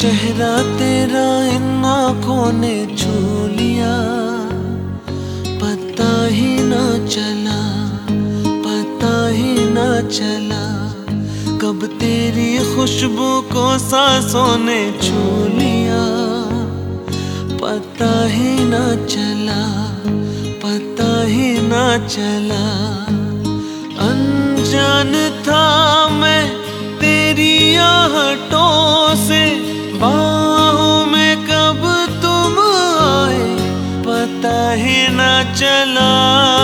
चेहरा तेरा इन आँखों ने छू लिया, पता ही ना चला, पता ही ना चला। कब तेरी खुशबू को सांसों ने छू लिया, पता ही ना चला, पता ही ना चला। अनजान था मैं तेरी आहटों से, बाहों में कब तुम आए पता ही ना चला,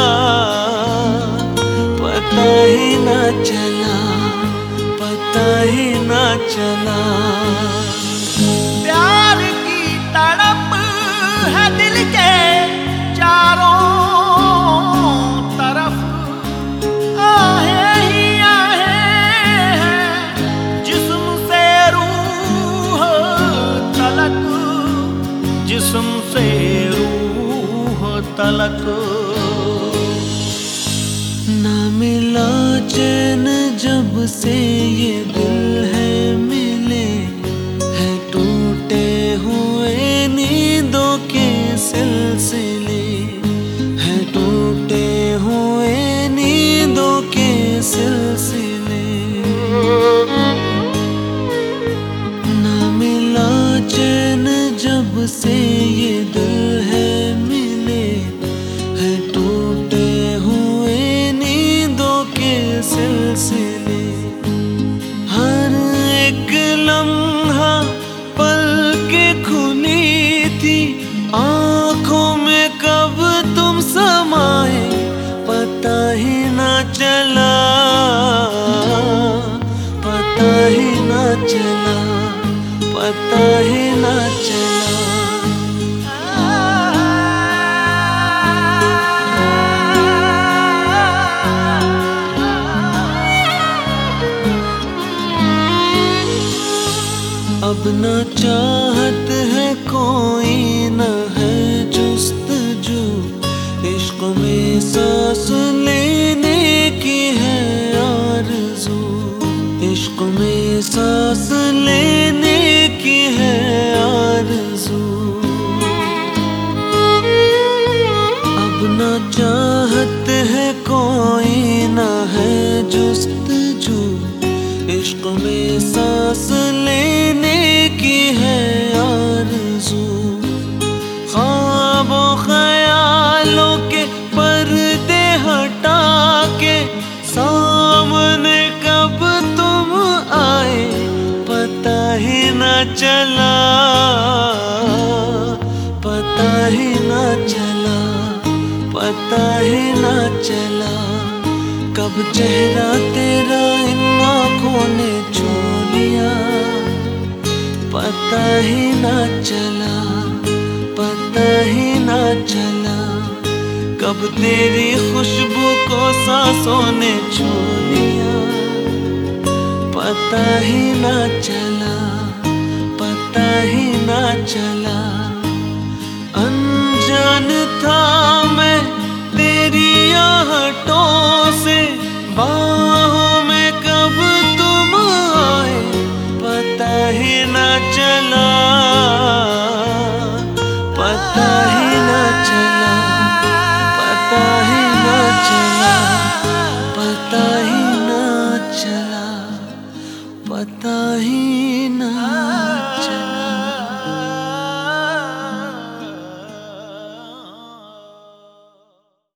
पता ही ना चला, पता ही ना चला। प्यार की तड़प है दिल के चारों तरफ, आहे ही आहे हैं जिस्म से रूह तलक, जिस्म से रूह तलक। ना मिला चैन जब से ये दिल है मिले, है टूटे हुए नींदों के सिलसिले, है टूटे हुए नींदों के सिलसिले। ना मिला चैन जब से ये दिल है मिले, है टूटे हुए नींदों के सिलसिले। हर एक लम्हा पल के खुली थी, आँखों में कब तुम समाए पता ही ना चला, पता ही ना चला, पता ही ना चला। अब न चाहत है कोई न है जुस्तजू, इश्क में सांस लेने की है आरज़ू, इश्क में सांस लेने की है आरज़ू। अब न चाहत है कोई न है जुस्तजू, इश्क में सांस लेने की है आरज़ू। ख्वाबों ख्यालों के पर्दे हटा के सामने कब तुम आए पता ही ना चला, पता ही ना चला, पता ही ना चला। कब चेहरा तेरा इन आँखों ने छू लिया, पता ही ना चला, पता ही ना चला। कब तेरी खुशबू को सांसों ने छू लिया, पता ही ना चला, पता ही ना चला। अनजान था मैं तेरी आहटों से, बाहों में कब तुम आए पता ही ना चला, पता ही ना चला, पता ही ना चला, पता ही ना चला, पता ही ना